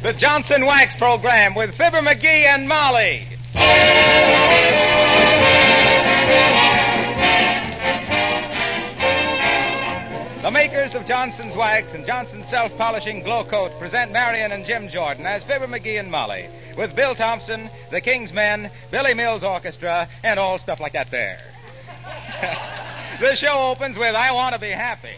the Johnson Wax Program with Fibber McGee and Molly. The makers of Johnson's Wax and Johnson's Self-Polishing Glow Coat present Marion and Jim Jordan as Fibber McGee and Molly, with Bill Thompson, the King's Men, Billy Mills Orchestra, and all stuff like that there. The show opens with I Want to Be Happy.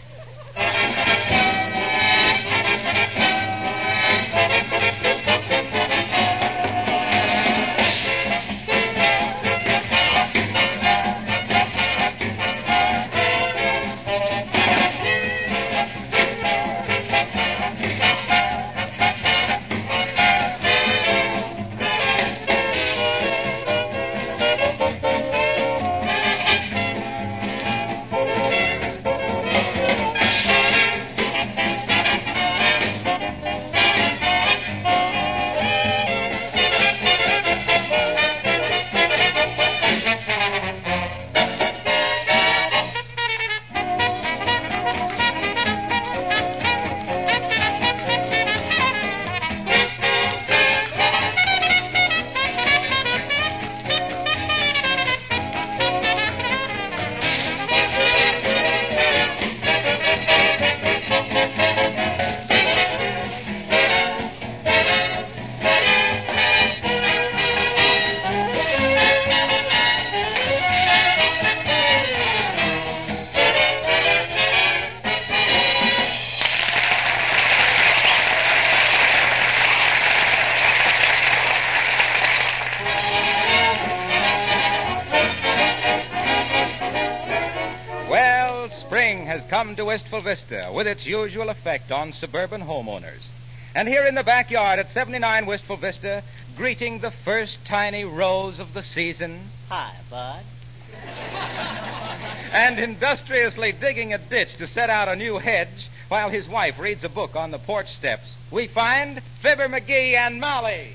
Come to Wistful Vista with its usual effect on suburban homeowners. And here in the backyard at 79 Wistful Vista, greeting the first tiny rose of the season. Hi, bud. And industriously digging a ditch to set out a new hedge while his wife reads a book on the porch steps, we find Fibber McGee and Molly.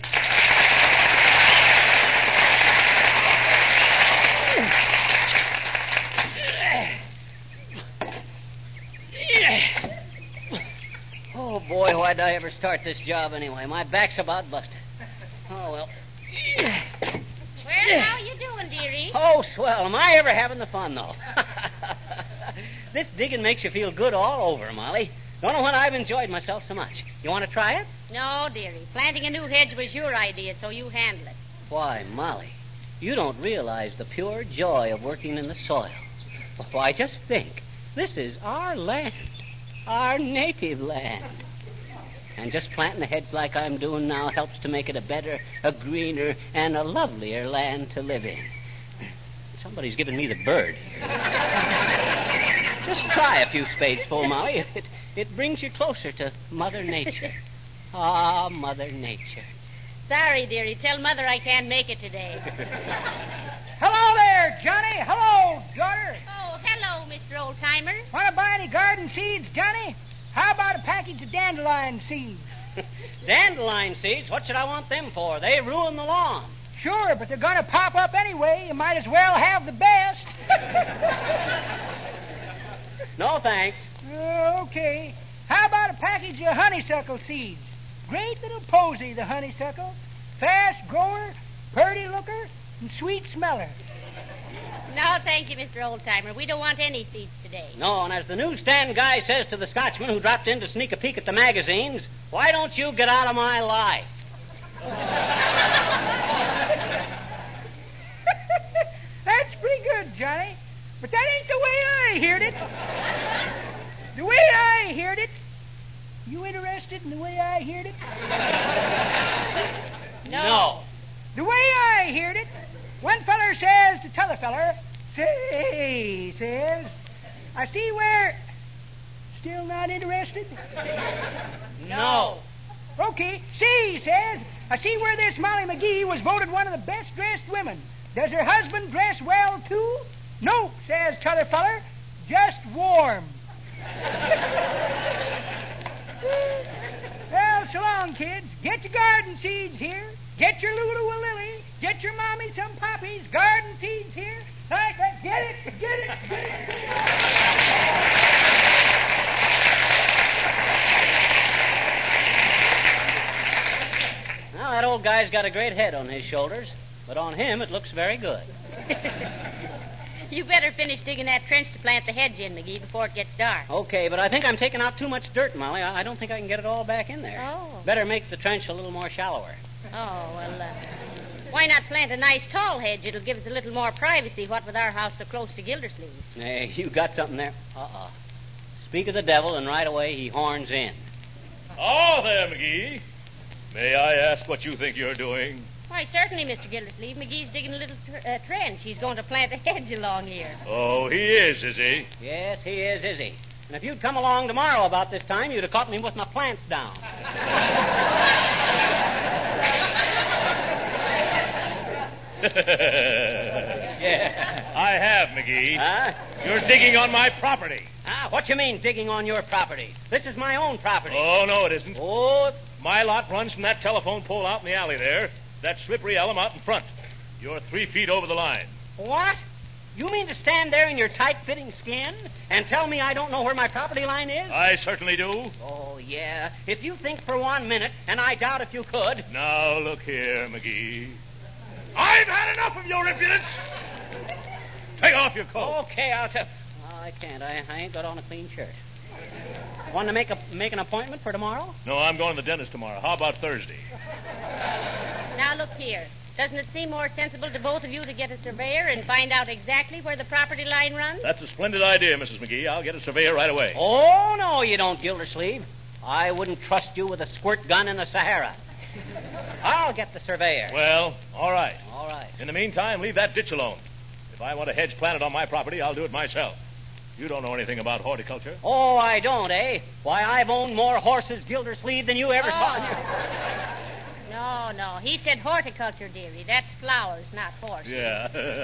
Oh, boy, why'd I ever start this job anyway? My back's about busted. Oh, well. Well, how you doing, dearie? Oh, swell. Am I ever having the fun, though? This digging makes you feel good all over, Molly. Don't know when I've enjoyed myself so much. You want to try it? No, dearie. Planting a new hedge was your idea, so you handle it. Why, Molly, you don't realize the pure joy of working in the soil. Why, just think. This is our land. Our native land. And just planting a hedge like I'm doing now helps to make it a better, a greener, and a lovelier land to live in. Somebody's giving me the bird. Just try a few spadesful, Molly. It brings you closer to Mother Nature. Ah, Mother Nature. Sorry, dearie. Tell Mother I can't make it today. Hello there, Johnny. Hello, daughter. Oh, hello, Mr. Oldtimer. Want to buy any garden seeds, Johnny? How about a package of dandelion seeds? Dandelion seeds? What should I want them for? They ruin the lawn. Sure, but they're going to pop up anyway. You might as well have the best. No, thanks. Okay. How about a package of honeysuckle seeds? Great little posy, the honeysuckle. Fast grower, purty looker, and sweet smeller. No, thank you, Mr. Oldtimer. We don't want any seeds today. No, and as the newsstand guy says to the Scotchman who dropped in to sneak a peek at the magazines, why don't you get out of my life? That's pretty good, Johnny. But that ain't the way I heard it. The way I heard it. You interested in the way I heard it? No. The way I heard it, one feller says to t'other feller, say, says, I see where... Still not interested? No. Okay. See, says, I see where this Molly McGee was voted one of the best dressed women. Does her husband dress well, too? No, says t'other feller, just warm. Well, so long, kids. Get your garden seeds here. Get your Lulu a lily. Get your mommy some poppies. Garden seeds here. Like that. Get it. that old guy's got a great head on his shoulders, but on him it looks very good. You better finish digging that trench to plant the hedge in, McGee, before it gets dark. Okay, but I think I'm taking out too much dirt, Molly. I don't think I can get it all back in there. Oh. Better make the trench a little more shallower. Oh, well, why not plant a nice tall hedge? It'll give us a little more privacy, what with our house so close to Gildersleeve's. Hey, you got something there. Speak of the devil, and right away he horns in. Oh, there, McGee. May I ask what you think you're doing? Why, certainly, Mr. Gildersleeve. McGee's digging a little trench. He's going to plant a hedge along here. Oh, he is he? Yes, he is he? And if you'd come along tomorrow about this time, you'd have caught me with my plants down. Yeah. I have, McGee. Huh? You're digging on my property. What you mean, digging on your property? This is my own property. Oh, no, it isn't. Oh, My lot runs from that telephone pole out in the alley there, that slippery elm out in front. You're 3 feet over the line. what? You mean to stand there in your tight-fitting skin and tell me I don't know where my property line is? I certainly do. Oh, yeah. If you think for 1 minute, and I doubt if you could. Now, look here, McGee. I've had enough of your impudence. Take off your coat. Okay, I'll tell. Oh, I can't. I ain't got on a clean shirt. Want to make an appointment for tomorrow? No, I'm going to the dentist tomorrow. How about Thursday? Now, look here. Doesn't it seem more sensible to both of you to get a surveyor and find out exactly where the property line runs? That's a splendid idea, Mrs. McGee. I'll get a surveyor right away. Oh, no, you don't, Gildersleeve. I wouldn't trust you with a squirt gun in the Sahara. I'll get the surveyor. Well, all right. All right. In the meantime, leave that ditch alone. If I want a hedge planted on my property, I'll do it myself. You don't know anything about horticulture. Oh, I don't, eh? Why, I've owned more horses, Gildersleeve, than you ever saw. No. He said horticulture, dearie. That's flowers, not horses. Yeah.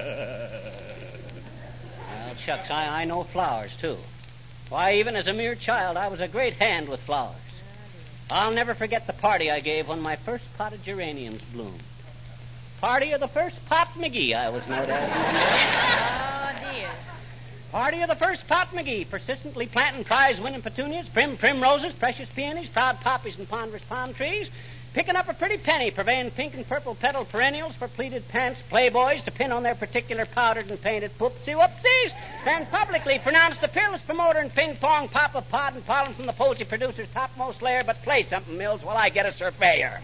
Well, shucks, I know flowers, too. Why, even as a mere child, I was a great hand with flowers. I'll never forget the party I gave when my first pot of geraniums bloomed. Party of the first Pop McGee, I was known as. Oh, dear. Party of the first Pop McGee, persistently planting prize-winning petunias, prim roses, precious peonies, proud poppies, and ponderous palm trees, picking up a pretty penny, purveying pink and purple petal perennials for pleated pants playboys to pin on their particular powdered and painted poopsie-whoopsies, and publicly pronounced the fearless promoter and ping-pong pop of pod and pollen from the posy producer's topmost layer. But play something, Mills, while I get a surveyor.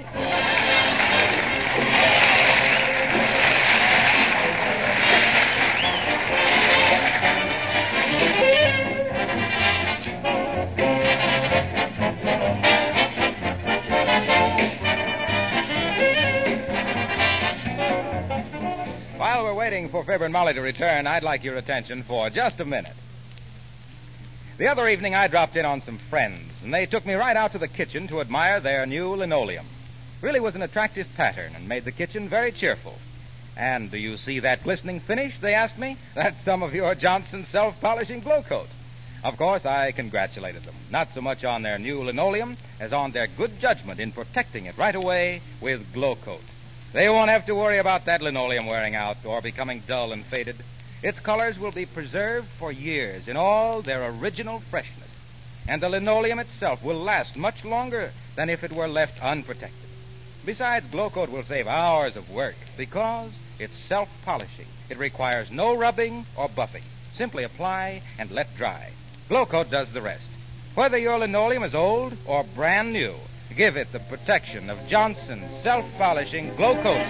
While we're waiting for Fibber and Molly to return, I'd like your attention for just a minute. The other evening, I dropped in on some friends, and they took me right out to the kitchen to admire their new linoleum. Really was an attractive pattern and made the kitchen very cheerful. And do you see that glistening finish, they asked me? That's some of your Johnson self-polishing glow coat. Of course, I congratulated them, not so much on their new linoleum as on their good judgment in protecting it right away with glow coat. They won't have to worry about that linoleum wearing out or becoming dull and faded. Its colors will be preserved for years in all their original freshness. And the linoleum itself will last much longer than if it were left unprotected. Besides, Glow Coat will save hours of work because it's self-polishing. It requires no rubbing or buffing. Simply apply and let dry. Glow Coat does the rest. Whether your linoleum is old or brand new, give it the protection of Johnson's self-polishing Glow Coat.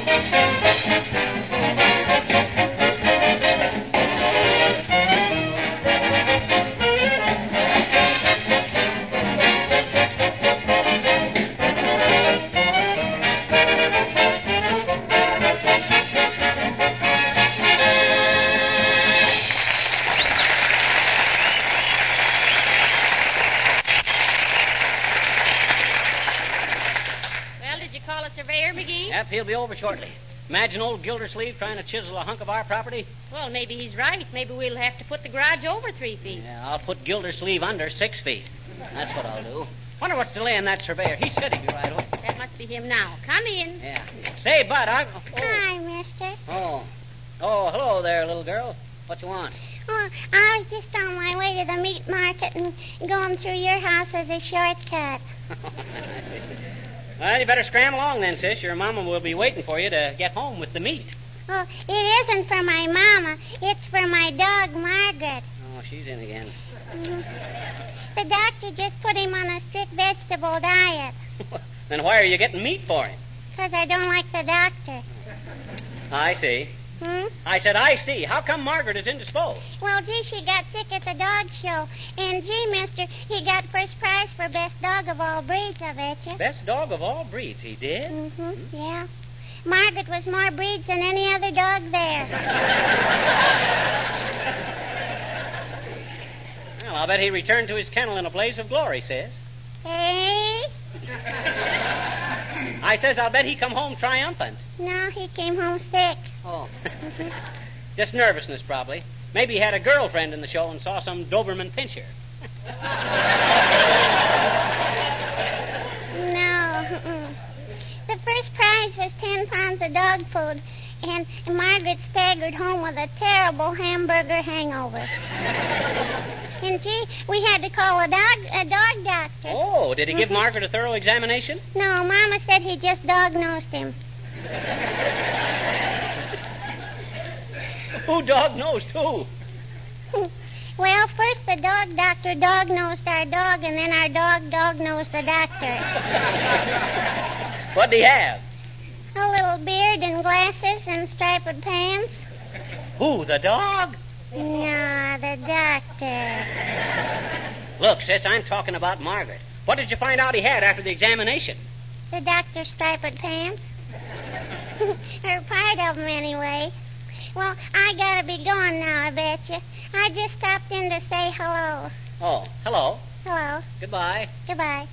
Yep, he'll be over shortly. Imagine old Gildersleeve trying to chisel a hunk of our property. Well, maybe he's right. Maybe we'll have to put the garage over 3 feet. Yeah, I'll put Gildersleeve under 6 feet. That's what I'll do. Wonder what's delaying that surveyor. He said he'd be right over. That must be him now. Come in. Yeah. Say, Bud, Hi, mister. Oh, hello there, little girl. What you want? Oh, I was just on my way to the meat market and going through your house as a shortcut. Well, you better scram along then, sis. Your mama will be waiting for you to get home with the meat. Oh, it isn't for my mama. It's for my dog, Margaret. Oh, she's in again. The doctor just put him on a strict vegetable diet. Then why are you getting meat for him? Because I don't like the doctor. I see. I said, I see. How come Margaret is indisposed? Well, gee, she got sick at the dog show. And, gee, mister, he got first prize for best dog of all breeds, I bet you. Best dog of all breeds, he did? Yeah. Margaret was more breeds than any other dog there. Well, I'll bet he returned to his kennel in a blaze of glory, sis. Hey? I says, I'll bet he come home triumphant. No, he came home sick. Oh. Just nervousness, probably. Maybe he had a girlfriend in the show and saw some Doberman Pinscher. No. The first prize was 10 pounds of dog food, and Margaret staggered home with a terrible hamburger hangover. And, gee, we had to call a dog doctor. Oh, did he give Margaret a thorough examination? No, Mama said he just dog-nosed him. Who dog-nosed who? Well, first the dog doctor dog-nosed our dog, and then our dog dog-nosed the doctor. What'd he have? A little beard and glasses and striped pants. Who, the dog? No, the doctor. Look, sis, I'm talking about Margaret. What did you find out he had after the examination? The doctor's striped pants. Or part of them, anyway. Well, I gotta be going now, I bet you. I just stopped in to say hello. Oh, hello. Hello. Goodbye. Goodbye.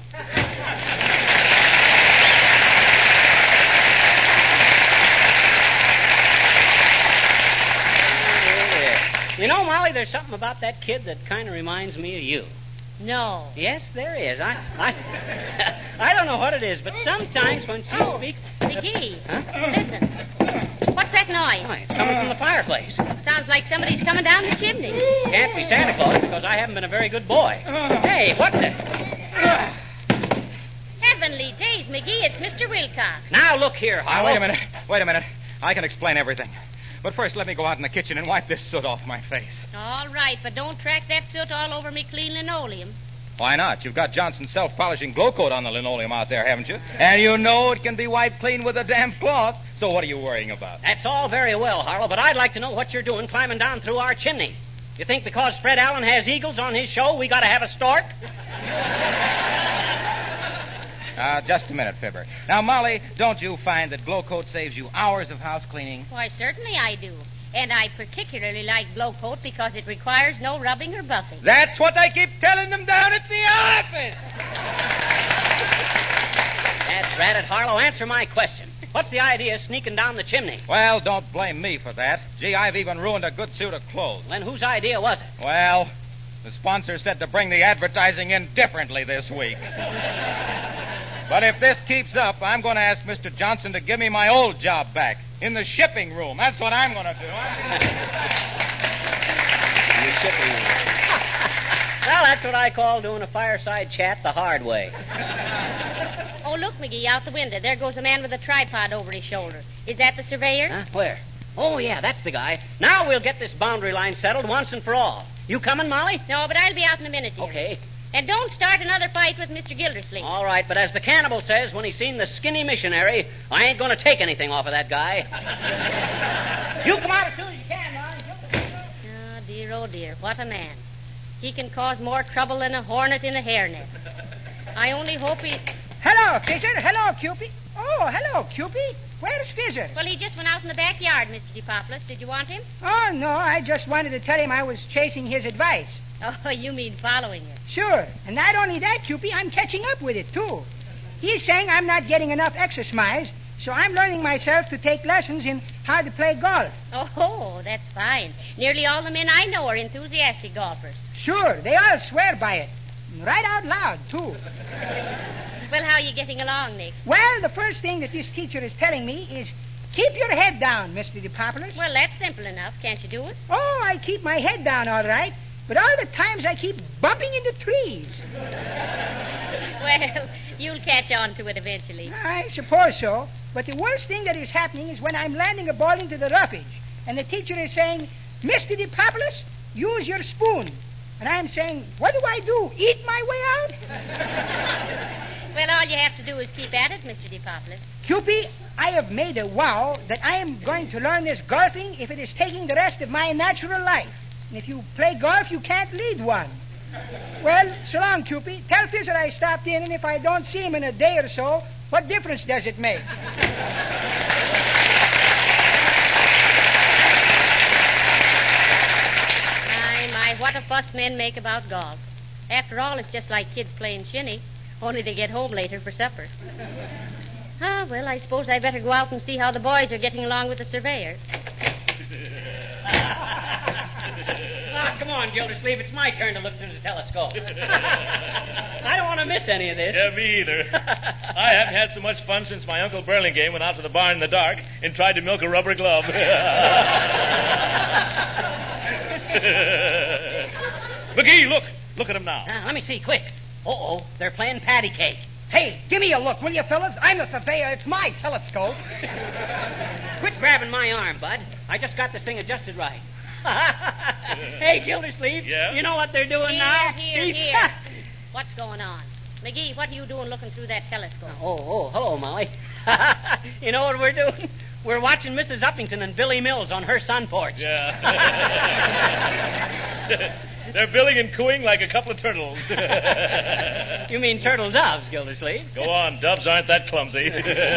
You know, Molly, there's something about that kid that kind of reminds me of you. No. Yes, there is. I don't know what it is, but sometimes when she speaks... McGee, Huh? listen. What's that noise? Oh, it's coming from the fireplace. Sounds like somebody's coming down the chimney. Can't be Santa Claus because I haven't been a very good boy. Hey, what the... Heavenly days, McGee, it's Mr. Wilcox. Now, look here, Now, Harlow. wait a minute. I can explain everything. But first, let me go out in the kitchen and wipe this soot off my face. All right, but don't track that soot all over me clean linoleum. Why not? You've got Johnson's self-polishing glow coat on the linoleum out there, haven't you? And you know it can be wiped clean with a damp cloth. So what are you worrying about? That's all very well, Harlow, but I'd like to know what you're doing climbing down through our chimney. You think because Fred Allen has eagles on his show, we got to have a stork? Just a minute, Fibber. Now, Molly, don't you find that glow coat saves you hours of house cleaning? Why, certainly I do. And I particularly like Glow Coat because it requires no rubbing or buffing. That's what I keep telling them down at the office. That's right, Harlow. Answer my question. What's the idea of sneaking down the chimney? Well, don't blame me for that. Gee, I've even ruined a good suit of clothes. Then whose idea was it? Well, the sponsor said to bring the advertising in differently this week. But if this keeps up, I'm going to ask Mr. Johnson to give me my old job back in the shipping room. That's what I'm going to do. In the shipping room. Well, that's what I call doing a fireside chat the hard way. Oh, look, McGee, out the window. There goes a man with a tripod over his shoulder. Is that the surveyor? Huh? Where? Oh, yeah, that's the guy. Now we'll get this boundary line settled once and for all. You coming, Molly? No, but I'll be out in a minute, dear. Okay. And don't start another fight with Mr. Gildersleeve. All right, but as the cannibal says when he's seen the skinny missionary, I ain't going to take anything off of that guy. You come out as soon as you can, Molly. Oh, dear, what a man. He can cause more trouble than a hornet in a hairnet. I only hope he... Hello, Fisher. Hello, Cupid. Oh, hello, Cupid. Where's Fisher? Well, he just went out in the backyard, Mr. DePoplis. Did you want him? Oh, no, I just wanted to tell him I was chasing his advice. Oh, you mean following it. Sure. And not only that, Cupid, I'm catching up with it, too. He's saying I'm not getting enough exercise, so I'm learning myself to take lessons in how to play golf. Oh, that's fine. Nearly all the men I know are enthusiastic golfers. Sure. They all swear by it. Right out loud, too. Well, how are you getting along, Nick? Well, the first thing that this teacher is telling me is keep your head down, Mr. DePopoulos. Well, that's simple enough. Can't you do it? Oh, I keep my head down all right, but all the times I keep bumping into trees. Well, You'll catch on to it eventually. I suppose so. But the worst thing that is happening is when I'm landing a ball into the roughage, and the teacher is saying, Mr. DePopulis, use your spoon. And I'm saying, what do I do? Eat my way out? Well, all you have to do is keep at it, Mr. DePopulis. Cupie, I have made a vow that I am going to learn this golfing if it is taking the rest of my natural life. And if you play golf, you can't lead one. Well, so long, Cupie. Tell Fizzer I stopped in, and if I don't see him in a day or so, what difference does it make? My, what a fuss men make about golf. After all, it's just like kids playing shinny, only they get home later for supper. Well, I suppose I better go out and see how the boys are getting along with the surveyor. Come on, Gildersleeve. It's my turn to look through the telescope. I don't want to miss any of this. Yeah, me either. I haven't had so much fun since my Uncle Burlingame went out to the barn in the dark and tried to milk a rubber glove. McGee, look. Look at them now. Let me see, quick. Uh-oh, they're playing patty cake. Hey, give me a look, will you, fellas? I'm a surveyor. It's my telescope. Quit grabbing my arm, Bud. I just got this thing adjusted right. Hey, Gildersleeve. Yeah? You know what they're doing now? Here. What's going on? McGee, what are you doing looking through that telescope? Oh, hello, Molly. You know what we're doing? We're watching Mrs. Uppington and Billy Mills on her sun porch. Yeah. They're billing and cooing like a couple of turtles. You mean turtle doves, Gildersleeve? Go on, doves aren't that clumsy.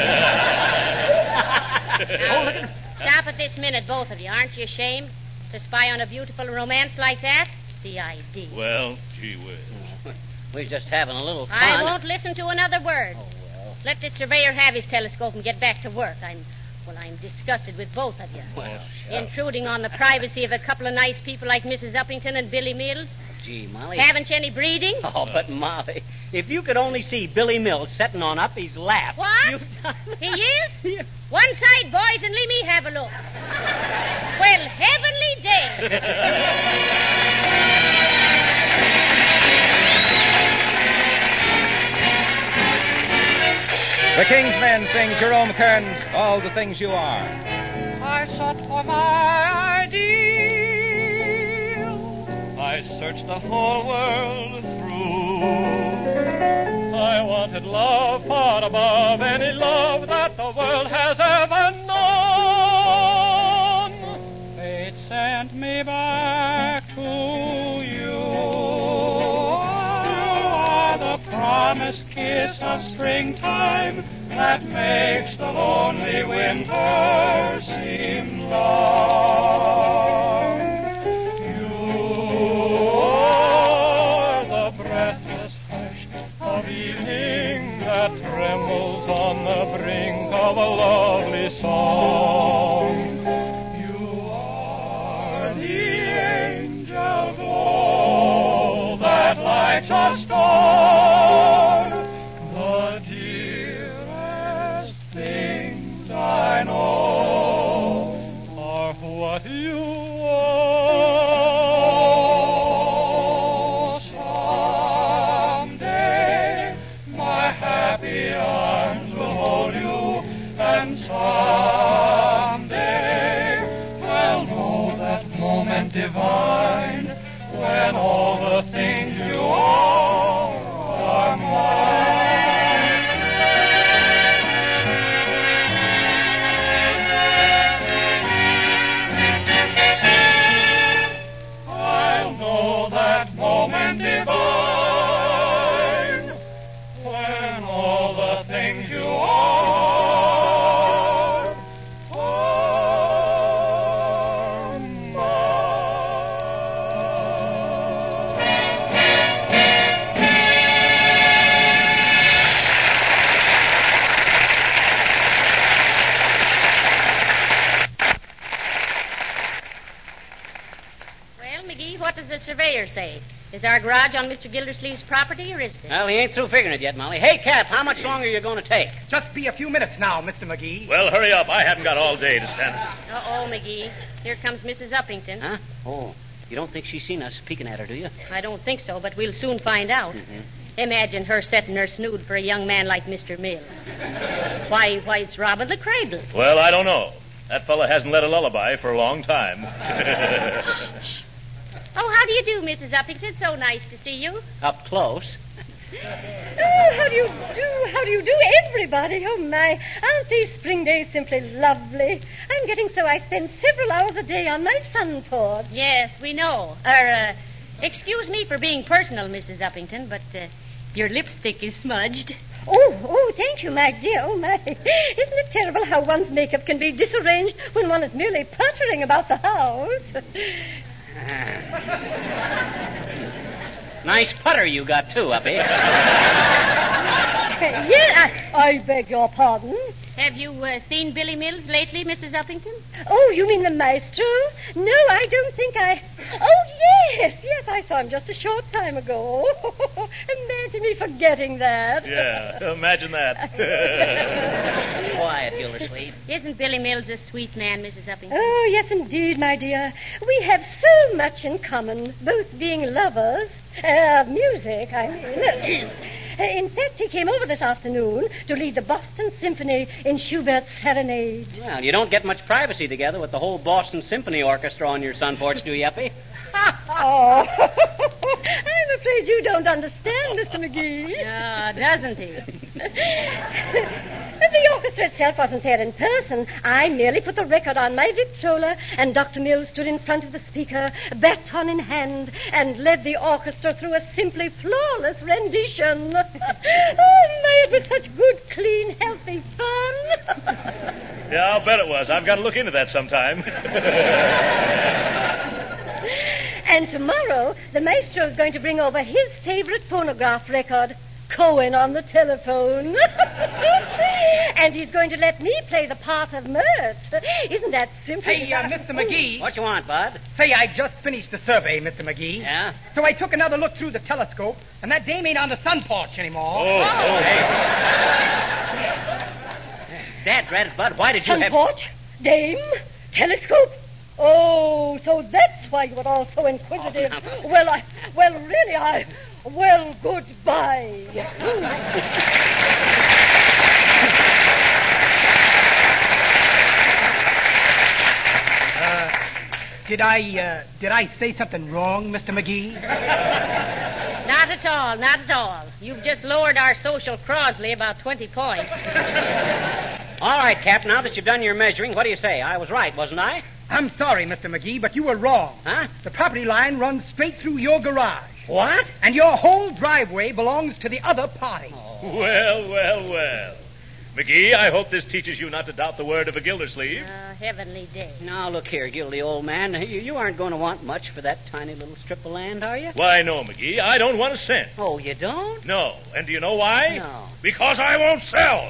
Now, stop it this minute, both of you. Aren't you ashamed to spy on a beautiful romance like that? The idea. Well, gee whiz. We're just having a little fun. I won't listen to another word. Oh, well. Let this surveyor have his telescope and get back to work. I'm disgusted with both of you. Well, intruding on the privacy of a couple of nice people like Mrs. Uppington and Billy Mills. Gee, Molly. Haven't you any breeding? Oh, but Molly, if you could only see Billy Mills sitting on Uppy's lap. What? He is? Yeah. One side, boys, and let me have a look. Well, heavenly day. The King's Men sing Jerome Kern's All the Things You Are. I sought for my ideal. I searched the whole world through. I wanted love far above any love that the world has ever known. Fate sent me back to you. You are the promised kiss of springtime that makes the lonely winter seem long. You are the breathless hush of evening that trembles on the brink of a lovely song. You are the angel glow that lights a star. The dearest things I know are what you are. Someday my happy arms will hold you, and someday I'll know that moment divine when all the things you are mine. I'll know that moment divine when all the things you are Well, McGee, what does the surveyor say? Is our garage on Mr. Gildersleeve's property, or isn't it? Well, he ain't through figuring it yet, Molly. Hey, Cap, how much longer are you going to take? Just be a few minutes now, Mr. McGee. Well, hurry up. I haven't got all day to stand it. Uh-oh, McGee. Here comes Mrs. Uppington. Huh? Oh, you don't think she's seen us peeking at her, do you? I don't think so, but we'll soon find out. Mm-hmm. Imagine her setting her snood for a young man like Mr. Mills. Why, it's robbing the cradle. Well, I don't know. That fella hasn't led a lullaby for a long time. Oh, how do you do, Mrs. Uppington? So nice to see you. Up close. Oh, how do you do? How do you do, everybody? Oh, my. Aren't these spring days simply lovely? I'm getting so I spend several hours a day on my sun porch. Yes, we know. Excuse me for being personal, Mrs. Uppington, but your lipstick is smudged. Oh, thank you, my dear. Oh, my. Isn't it terrible how one's makeup can be disarranged when one is merely puttering about the house? Nice putter you got, too, Uppy. Yeah, I beg your pardon. Have you seen Billy Mills lately, Mrs. Uppington? Oh, you mean the maestro? No, I don't think I... Oh, yes, I saw him just a short time ago. Imagine me forgetting that. Yeah, imagine that. Quiet, Gildersleeve. Isn't Billy Mills a sweet man, Mrs. Uppington? Oh, yes, indeed, my dear. We have so much in common, both being lovers of music, I mean. In fact, he came over this afternoon to lead the Boston Symphony in Schubert's Serenade. Well, you don't get much privacy together with the whole Boston Symphony Orchestra on your sun porch, do you, Uppy? Oh, I'm afraid you don't understand, Mr. McGee. Doesn't he? The orchestra itself wasn't there in person. I merely put the record on my Victrola, and Dr. Mills stood in front of the speaker, baton in hand, and led the orchestra through a simply flawless rendition. Oh, my, it was such good, clean, healthy fun. Yeah, I'll bet it was. I've got to look into that sometime. And tomorrow, the maestro's going to bring over his favorite phonograph record, Cohen on the telephone. And he's going to let me play the part of Mert. Isn't that simple? Hey, Mr. McGee. What you want, Bud? Say, I just finished the survey, Mr. McGee. Yeah? So I took another look through the telescope, and that dame ain't on the sun porch anymore. Dad, Red, Bud, why did you Sun have... porch? Dame? Telescope? Oh, so that's why you were all so inquisitive. Well, goodbye. Did I say something wrong, Mr. McGee? Not at all. You've just lowered our social Crosley about 20 points. All right, Cap, now that you've done your measuring, what do you say? I was right, wasn't I? I'm sorry, Mr. McGee, but you were wrong. Huh? The property line runs straight through your garage. What? And your whole driveway belongs to the other party. Oh. Well. McGee, I hope this teaches you not to doubt the word of a Gildersleeve. Heavenly day. Now, look here, Gildy, old man. You aren't going to want much for that tiny little strip of land, are you? Why, no, McGee. I don't want a cent. Oh, you don't? No. And do you know why? No. Because I won't sell.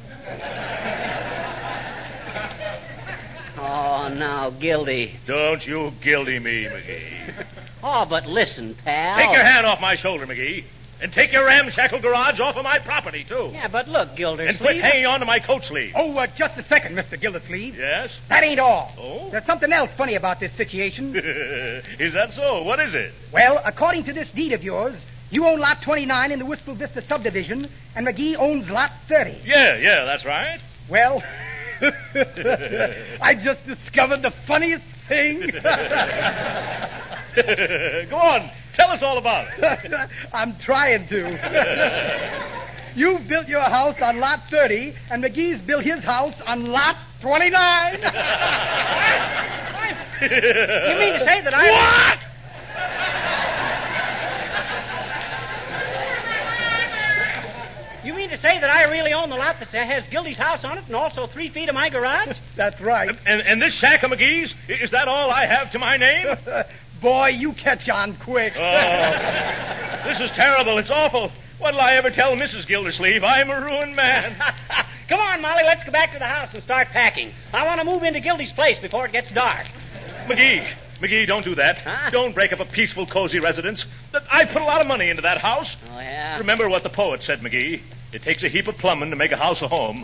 Oh, now, Gildy. Don't you gildy me, McGee. Oh, but listen, pal. Take your hand off my shoulder, McGee. And take your ramshackle garage off of my property, too. Yeah, but look, Gildersleeve. And quit hanging on to my coat sleeve. Oh, just a second, Mr. Gildersleeve. Yes? That ain't all. Oh? There's something else funny about this situation. Is that so? What is it? Well, according to this deed of yours, you own Lot 29 in the Wistful Vista subdivision, and McGee owns Lot 30. Yeah, that's right. Well, I just discovered the funniest thing. Go on. Tell us all about it. I'm trying to. You've built your house on Lot 30, and McGee's built his house on Lot 29. You mean to say that I... What? You mean to say that I really own the lot that has Gildy's house on it and also 3 feet of my garage? That's right. And this shack of McGee's, is that all I have to my name? Boy, you catch on quick. Oh, this is terrible. It's awful. What'll I ever tell Mrs. Gildersleeve? I'm a ruined man. Come on, Molly, let's go back to the house and start packing. I want to move into Gildy's place before it gets dark. McGee, don't do that. Huh? Don't break up a peaceful, cozy residence. I put a lot of money into that house. Oh, yeah? Remember what the poet said, McGee. It takes a heap of plumbing to make a house a home.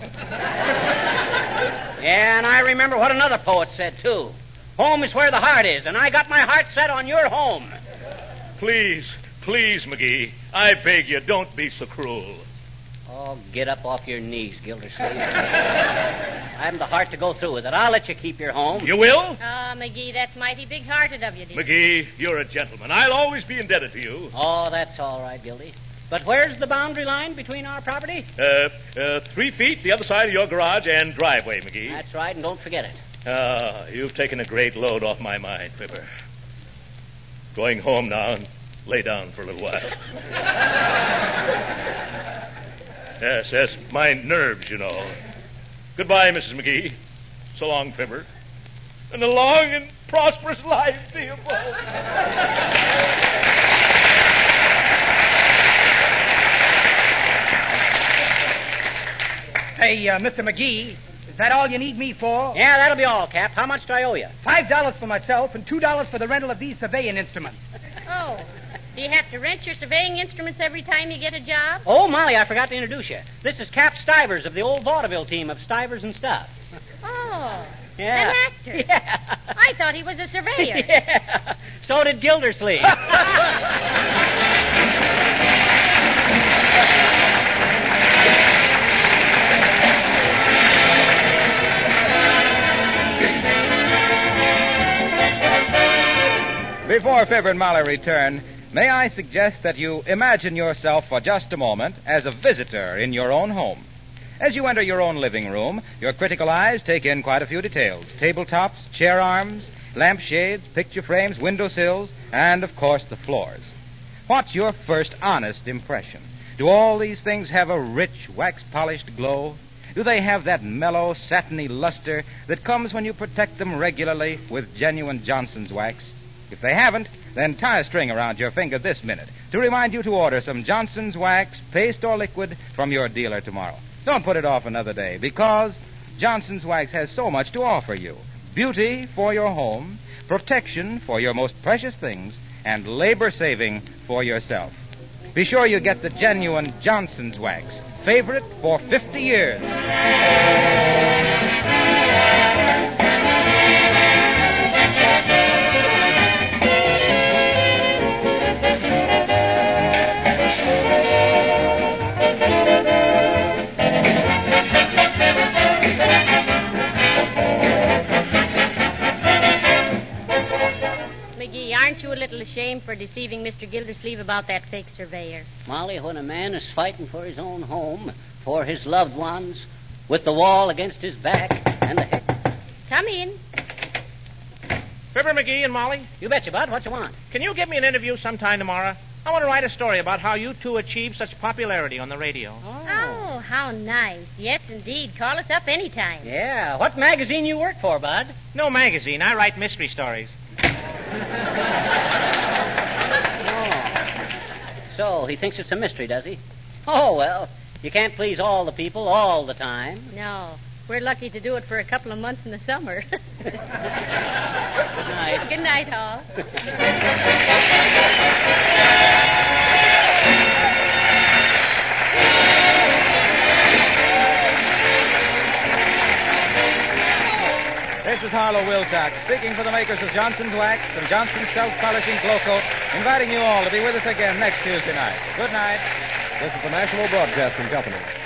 Yeah, and I remember what another poet said, too. Home is where the heart is, and I got my heart set on your home. Please, Please, McGee, I beg you, don't be so cruel. Oh, get up off your knees, Gildersleeve. I haven't the heart to go through with it. I'll let you keep your home. You will? McGee, that's mighty big-hearted of you, dear. McGee, you're a gentleman. I'll always be indebted to you. Oh, that's all right, Gildy. But where's the boundary line between our property? 3 feet, the other side of your garage and driveway, McGee. That's right, and don't forget it. You've taken a great load off my mind, Fibber. Going home now and lay down for a little while. Yes, my nerves, you know. Goodbye, Mrs. McGee. So long, Fibber. And a long and prosperous life to you both. Hey, Mr. McGee, is that all you need me for? Yeah, that'll be all, Cap. How much do I owe you? $5 for myself and $2 for the rental of these surveying instruments. Oh, do you have to rent your surveying instruments every time you get a job? Oh, Molly, I forgot to introduce you. This is Cap Stivers of the old vaudeville team of Stivers and Stuff. Oh, Yeah. an actor. Yeah. I thought he was a surveyor. Yeah. So did Gildersleeve. Before Fibber and Molly return, may I suggest that you imagine yourself for just a moment as a visitor in your own home. As you enter your own living room, your critical eyes take in quite a few details. Tabletops, chair arms, lampshades, picture frames, windowsills, and, of course, the floors. What's your first honest impression? Do all these things have a rich, wax-polished glow? Do they have that mellow, satiny luster that comes when you protect them regularly with genuine Johnson's wax? If they haven't, then tie a string around your finger this minute to remind you to order some Johnson's wax, paste or liquid, from your dealer tomorrow. Don't put it off another day, because Johnson's wax has so much to offer you. Beauty for your home, protection for your most precious things, and labor saving for yourself. Be sure you get the genuine Johnson's wax, favorite for 50 years. Aren't you a little ashamed for deceiving Mr. Gildersleeve about that fake surveyor? Molly, when a man is fighting for his own home, for his loved ones, with the wall against his back and the... Come in. Fibber, McGee, and Molly, You betcha, Bud. What you want? can you give me an interview sometime tomorrow? I want to write a story about how you two achieved such popularity on the radio. Oh, how nice. Yes, indeed. Call us up anytime. Yeah. What magazine you work for, Bud? No magazine. I write mystery stories. So, he thinks it's a mystery, does he? Oh, well, you can't please all the people all the time. No. We're lucky to do it for a couple of months in the summer. Good night. Good night, all. This is Harlow Wilcox, speaking for the makers of Johnson's Wax and Johnson's Self-Polishing Glow Coat, inviting you all to be with us again next Tuesday night. Good night. This is the National Broadcasting Company.